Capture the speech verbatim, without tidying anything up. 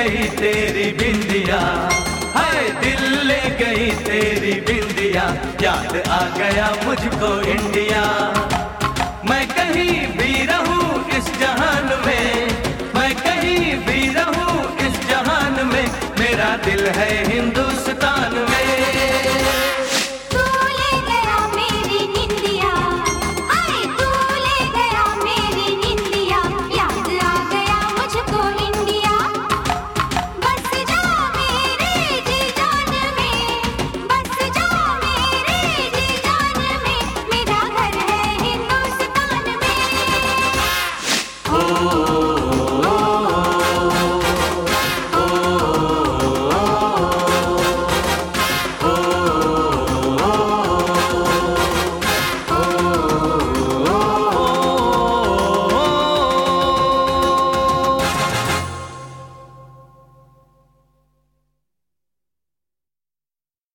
गई तेरी बिंदिया, हाय दिल ले गई तेरी बिंदिया, याद आ गया मुझको इंडिया। मैं कहीं भी रहूं इस जहान में, मैं कहीं भी रहूं इस जहान में, मेरा दिल है हिंदू